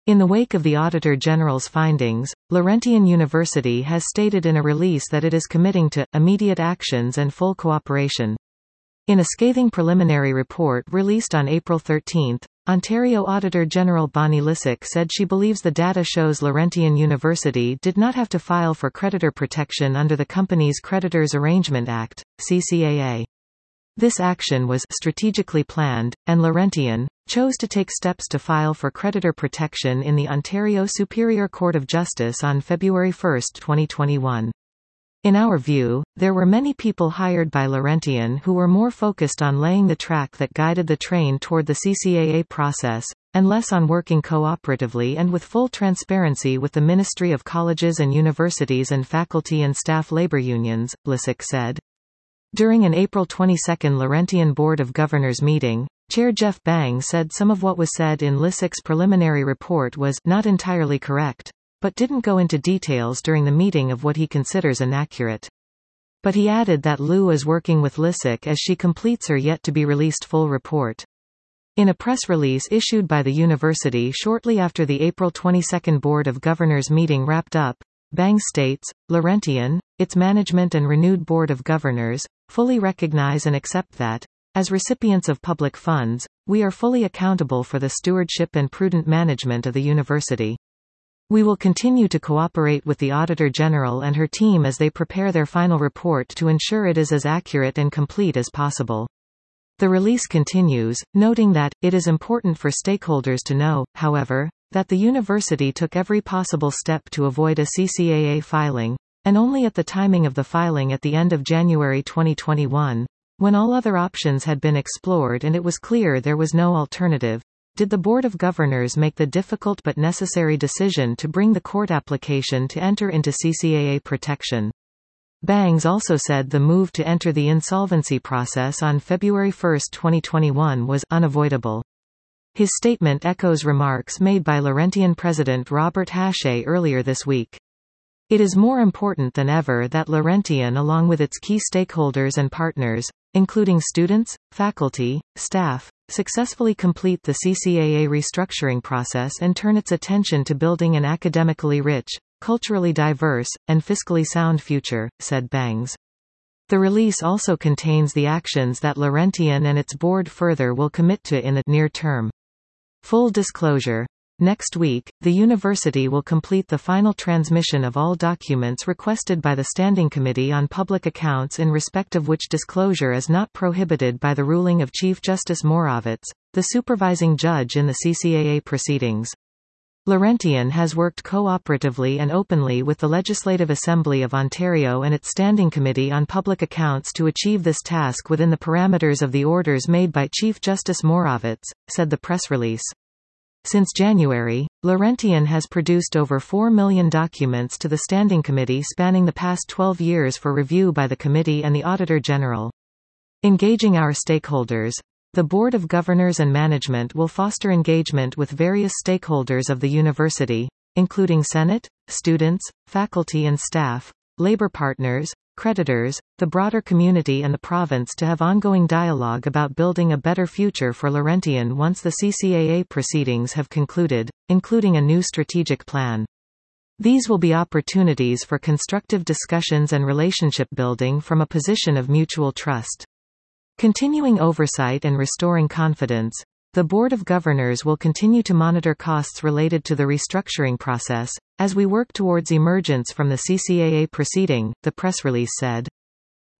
In the wake of the Auditor General's findings, Laurentian University has stated in a release that it is committing to immediate actions and full cooperation. In a scathing preliminary report released on April 13, Ontario Auditor General Bonnie Lysyk said she believes the data shows Laurentian University did not have to file for creditor protection under the Companies Creditors Arrangement Act, CCAA. This action was strategically planned, and Laurentian chose to take steps to file for creditor protection in the Ontario Superior Court of Justice on February 1, 2021. In our view, there were many people hired by Laurentian who were more focused on laying the track that guided the train toward the CCAA process, and less on working cooperatively and with full transparency with the Ministry of Colleges and Universities and faculty and staff labor unions, Lysyk said. During an April 22 Laurentian Board of Governors meeting, Chair Jeff Bang said some of what was said in Lysyk's preliminary report was not entirely correct, but didn't go into details during the meeting of what he considers inaccurate. But he added that Lou is working with Lysyk as she completes her yet-to-be-released full report. In a press release issued by the university shortly after the April 22 Board of Governors meeting wrapped up, Bang states, Laurentian, its management and renewed Board of Governors, fully recognize and accept that, as recipients of public funds, we are fully accountable for the stewardship and prudent management of the university. We will continue to cooperate with the Auditor General and her team as they prepare their final report to ensure it is as accurate and complete as possible. The release continues, noting that, it is important for stakeholders to know, however, that the university took every possible step to avoid a CCAA filing, and only at the timing of the filing at the end of January 2021, when all other options had been explored and it was clear there was no alternative, did the Board of Governors make the difficult but necessary decision to bring the court application to enter into CCAA protection. Bangs also said the move to enter the insolvency process on February 1, 2021 was unavoidable. His statement echoes remarks made by Laurentian President Robert Hache earlier this week. It is more important than ever that Laurentian, along with its key stakeholders and partners, including students, faculty, staff, successfully complete the CCAA restructuring process and turn its attention to building an academically rich, culturally diverse, and fiscally sound future, said Bangs. The release also contains the actions that Laurentian and its board further will commit to in the near term. Full disclosure. Next week, the university will complete the final transmission of all documents requested by the Standing Committee on Public Accounts in respect of which disclosure is not prohibited by the ruling of Chief Justice Moravec, the supervising judge in the CCAA proceedings. Laurentian has worked cooperatively and openly with the Legislative Assembly of Ontario and its Standing Committee on Public Accounts to achieve this task within the parameters of the orders made by Chief Justice Moravec, said the press release. Since January, Laurentian has produced over 4 million documents to the Standing Committee spanning the past 12 years for review by the Committee and the Auditor General. Engaging our stakeholders. The Board of Governors and Management will foster engagement with various stakeholders of the university, including Senate, students, faculty and staff, labor partners, creditors, the broader community and the province to have ongoing dialogue about building a better future for Laurentian once the CCAA proceedings have concluded, including a new strategic plan. These will be opportunities for constructive discussions and relationship building from a position of mutual trust. Continuing oversight and restoring confidence. The Board of Governors will continue to monitor costs related to the restructuring process, as we work towards emergence from the CCAA proceeding, the press release said.